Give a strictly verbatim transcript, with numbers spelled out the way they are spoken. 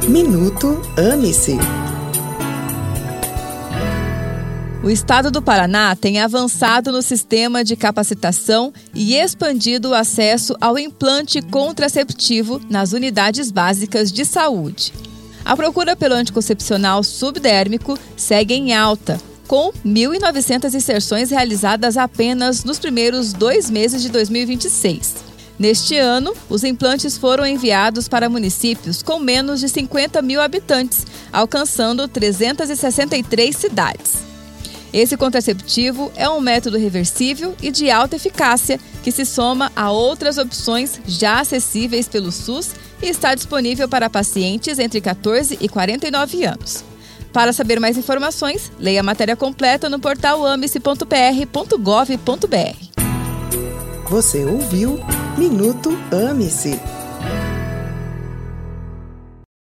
Minuto Ame-se. O estado do Paraná tem avançado no sistema de capacitação e expandido o acesso ao implante contraceptivo nas unidades básicas de saúde. A procura pelo anticoncepcional subdérmico segue em alta, com mil e novecentas inserções realizadas apenas nos primeiros dois meses de dois mil e vinte e seis. Neste ano, os implantes foram enviados para municípios com menos de cinquenta mil habitantes, alcançando trezentas e sessenta e três cidades. Esse contraceptivo é um método reversível e de alta eficácia que se soma a outras opções já acessíveis pelo SUS e está disponível para pacientes entre catorze e quarenta e nove anos. Para saber mais informações, leia a matéria completa no portal ame-se ponto p r ponto gov ponto b r. Você ouviu Minuto Ame-se.